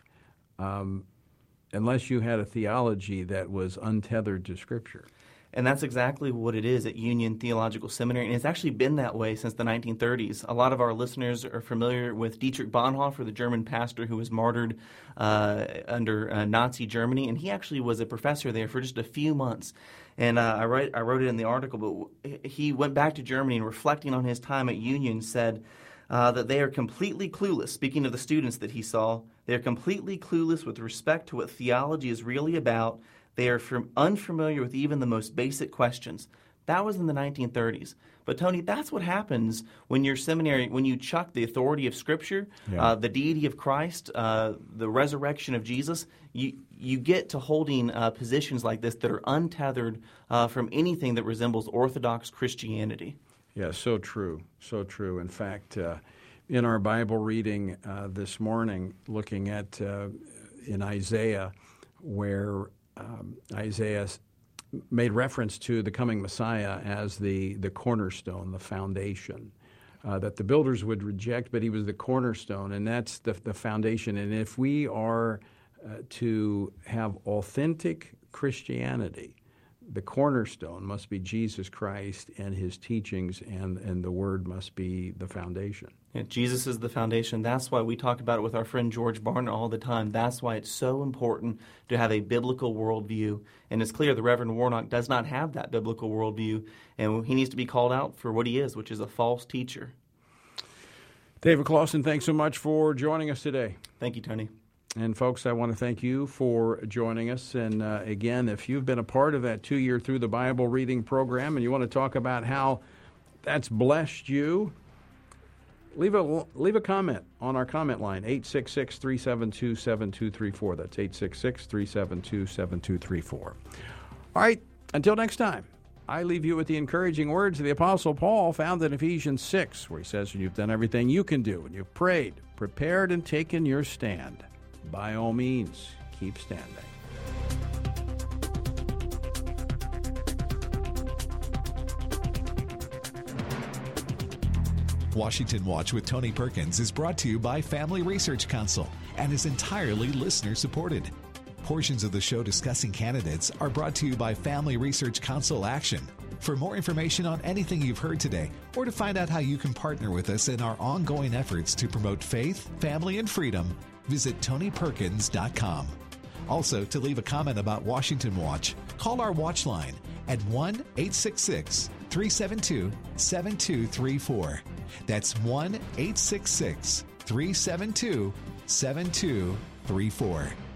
um, unless you had a theology that was untethered to Scripture. And that's exactly what it is at Union Theological Seminary, and it's actually been that way since the nineteen thirties. A lot of our listeners are familiar with Dietrich Bonhoeffer, the German pastor who was martyred uh, under uh, Nazi Germany, and he actually was a professor there for just a few months. And uh, I, write, I wrote it in the article, but he went back to Germany and reflecting on his time at Union said uh, that they are completely clueless, speaking of the students that he saw, they are completely clueless with respect to what theology is really about. They are from unfamiliar with even the most basic questions. That was in the nineteen thirties. But, Tony, that's what happens when your seminary, when you chuck the authority of Scripture, yeah. uh, the deity of Christ, uh, the resurrection of Jesus, you you get to holding uh, positions like this that are untethered uh, from anything that resembles Orthodox Christianity. Yeah, so true, so true. In fact, uh, in our Bible reading uh, this morning, looking at uh, in Isaiah, where Um, Isaiah made reference to the coming Messiah as the, the cornerstone, the foundation, uh, that the builders would reject, but he was the cornerstone, and that's the, the foundation. And if we are uh, to have authentic Christianity, the cornerstone must be Jesus Christ and his teachings, and, and the Word must be the foundation. Yeah, Jesus is the foundation. That's why we talk about it with our friend George Barna all the time. That's why it's so important to have a biblical worldview. And it's clear the Reverend Warnock does not have that biblical worldview, and he needs to be called out for what he is, which is a false teacher. David Clausen, thanks so much for joining us today. Thank you, Tony. And, folks, I want to thank you for joining us. And, uh, again, if you've been a part of that two-year Through the Bible reading program and you want to talk about how that's blessed you, leave a leave a comment on our comment line, eight six six, three seven two, seven two three four. That's eight six six, three seven two, seven two three four. All right, until next time, I leave you with the encouraging words of the Apostle Paul found in Ephesians six, where he says, when you've done everything you can do, and you've prayed, prepared, and taken your stand, by all means, keep standing. Washington Watch with Tony Perkins is brought to you by Family Research Council and is entirely listener-supported. Portions of the show discussing candidates are brought to you by Family Research Council Action. For more information on anything you've heard today, or to find out how you can partner with us in our ongoing efforts to promote faith, family, and freedom, visit tony perkins dot com. Also, to leave a comment about Washington Watch, call our watch line at one eight six six, three seven two, seven two three four. That's one eight six six, three seven two, seven two three four.